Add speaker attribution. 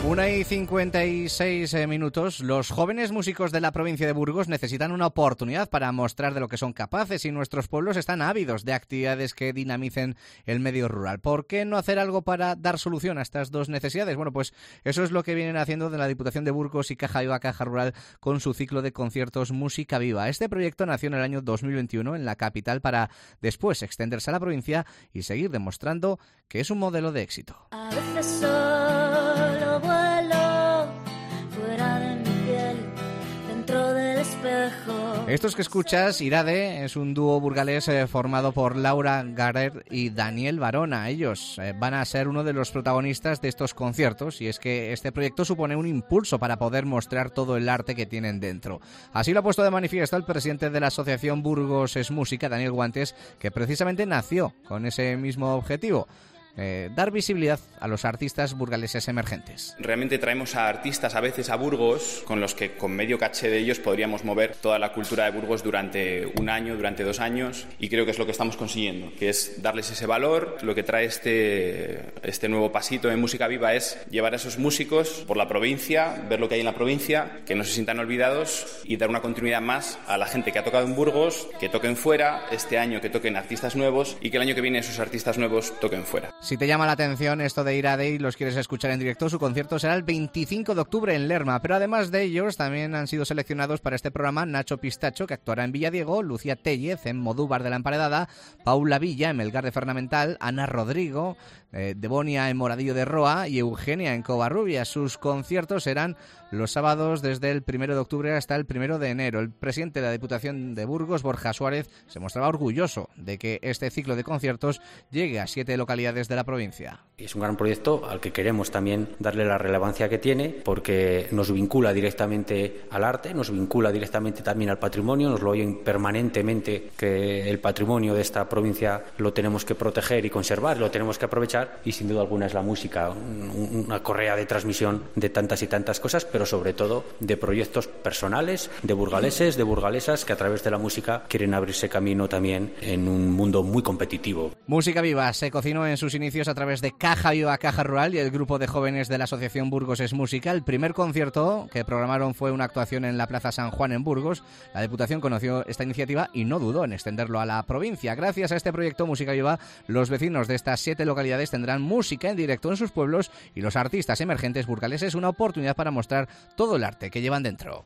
Speaker 1: 1:56 Los jóvenes músicos de la provincia de Burgos necesitan una oportunidad para mostrar de lo que son capaces y nuestros pueblos están ávidos de actividades que dinamicen el medio rural. ¿Por qué no hacer algo para dar solución a estas dos necesidades? Bueno, pues eso es lo que vienen haciendo de la Diputación de Burgos y Caja Viva, Caja Rural con su ciclo de conciertos Música Viva. Este proyecto nació en el año 2021 en la capital para después extenderse a la provincia y seguir demostrando que es un modelo de éxito.
Speaker 2: A veces solo vuelo fuera de mi piel, dentro del espejo.
Speaker 1: Estos que escuchas, Irade, es un dúo burgalés formado por Laura Garer y Daniel Barona. Ellos van a ser uno de los protagonistas de estos conciertos y es que este proyecto supone un impulso para poder mostrar todo el arte que tienen dentro. Así lo ha puesto de manifiesto el presidente de la asociación Burgos es Música, Daniel Guantes, que precisamente nació con ese mismo objetivo. Dar visibilidad a los artistas burgaleses emergentes.
Speaker 3: Realmente traemos a artistas a veces a Burgos con los que con medio caché de ellos podríamos mover toda la cultura de Burgos durante un año, durante 2 años, y creo que es lo que estamos consiguiendo, que es darles ese valor. Lo que trae este nuevo pasito en Música Viva es llevar a esos músicos por la provincia, ver lo que hay en la provincia, que no se sientan olvidados y dar una continuidad más a la gente que ha tocado en Burgos, que toquen fuera, este año que toquen artistas nuevos y que el año que viene esos artistas nuevos toquen fuera.
Speaker 1: Si te llama la atención esto de Irade y los quieres escuchar en directo, su concierto será el 25 de octubre en Lerma. Pero además de ellos, también han sido seleccionados para este programa Nacho Pistacho, que actuará en Villadiego, Lucía Tellez en Modúvar de la Emparedada, Paula Villa en Melgar de Fernamental, Ana Rodrigo, Devonia en Moradillo de Roa y Eugenia en Covarrubias. Sus conciertos serán los sábados desde el 1 de octubre hasta el 1 de enero. El presidente de la Diputación de Burgos, Borja Suárez, se mostraba orgulloso de que este ciclo de conciertos llegue a 7 localidades de la provincia.
Speaker 4: Es un gran proyecto al que queremos también darle la relevancia que tiene, porque nos vincula directamente al arte, nos vincula directamente también al patrimonio, nos lo oyen permanentemente que el patrimonio de esta provincia lo tenemos que proteger y conservar, lo tenemos que aprovechar, y sin duda alguna es la música una correa de transmisión de tantas y tantas cosas, pero sobre todo de proyectos personales, de burgaleses, de burgalesas que a través de la música quieren abrirse camino también en un mundo muy competitivo.
Speaker 1: Música Viva se cocinó en sus inicios a través de Caja Viva, Caja Rural y el grupo de jóvenes de la asociación Burgos es Música. El primer concierto que programaron fue una actuación en la Plaza San Juan en Burgos. La Diputación conoció esta iniciativa y no dudó en extenderlo a la provincia. Gracias a este proyecto Música Viva, los vecinos de estas 7 localidades tendrán música en directo en sus pueblos y los artistas emergentes burgaleses una oportunidad para mostrar todo el arte que llevan dentro.